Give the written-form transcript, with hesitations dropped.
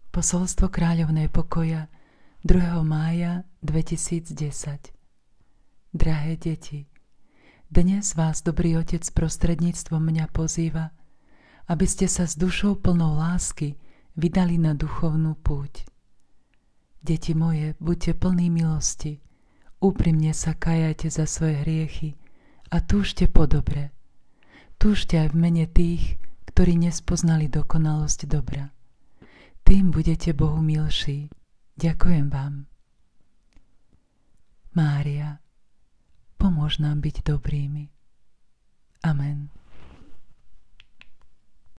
Posolstvo Kráľovnej pokoja 2. mája 2010. Drahé deti, dnes vás Dobrý Otec prostredníctvom mňa pozýva, aby ste sa s dušou plnou lásky vydali na duchovnú púť. Deti moje, buďte plní milosti, úprimne sa kajajte za svoje hriechy a túžte po dobre. Túžte aj v mene tých, ktorí nespoznali dokonalosť dobra. Tým budete Bohu milší. Ďakujem vám. Mária, pomôž nám byť dobrými. Amen.